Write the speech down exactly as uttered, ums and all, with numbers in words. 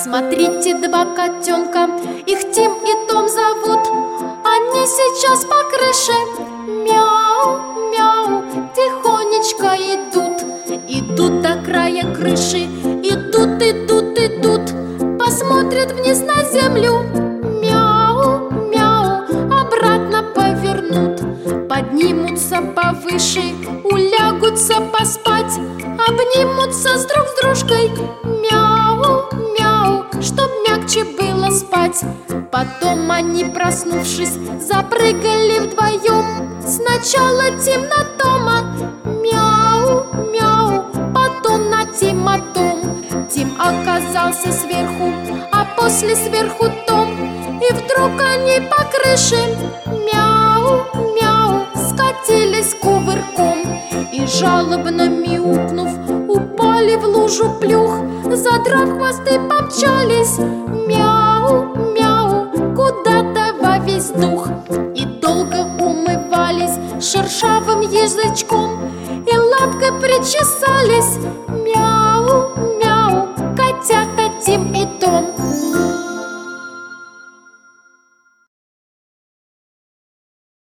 Смотрите, два котенка, их Тим и Том зовут. Они сейчас по крыше мяу, мяу, тихонечко идут. Идут до края крыши, идут, идут, идут. Посмотрят вниз на землю, мяу, мяу, обратно повернут. Поднимутся повыше, улягутся поспать, обнимутся с друг с дружкой, мяу, мяу, чтоб мягче было спать. Потом они, проснувшись, запрыгали вдвоем. Сначала Тим на Тома, мяу, мяу, потом на Тима Том. Тим оказался сверху, а после сверху Том. И вдруг они по крыше, мяу, мяу, скатились кувырком. И жалобно мяукнув, упали в лужу плюх. Задрав хвосты, помчались, мяу, мяу, куда-то во весь дух. И долго умывались шершавым язычком, и лапкой причесались, мяу, мяу.